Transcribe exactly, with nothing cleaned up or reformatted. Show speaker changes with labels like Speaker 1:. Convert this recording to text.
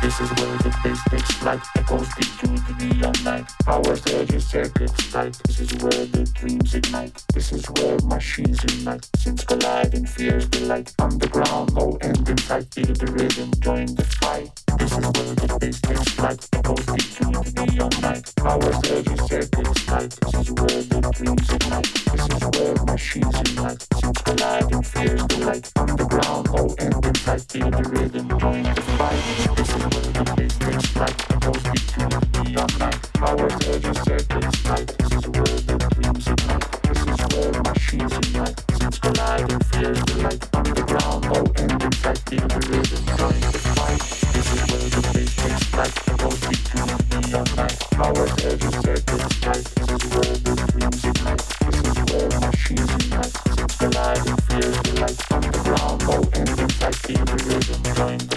Speaker 1: This is where the bass takes flight, echoes deep through the neon night. Powers the edges, circuits tight. This is where the dreams ignite. This is where machines unite. Synths collide and fears delight. Underground, no end in sight. Feel the rhythm, join the fight. This is where the bass takes flight, echoes deep through the neon night. Powers the edges, circuits tight. This is where the dreams ignite. This is where machines unite. Synths collide and fears delight. Underground, no end in sight. Feel the rhythm, join the fight. This is where the bass takes flight, echoes deep through the neon night. Powers the edges, circuits tight. This is where the dreams ignite. This is where machines unite. Synths collide and fears delight. Underground, no end in sight. Feel the rhythm, join the fight. This is where the bass takes flight, echoes deep through the neon night. Powers the edges, circuits tight. This is where the dreams ignite. This is where machines unite. Synths collide and fears delight. Underground, no end in sight. Feel the rhythm, join the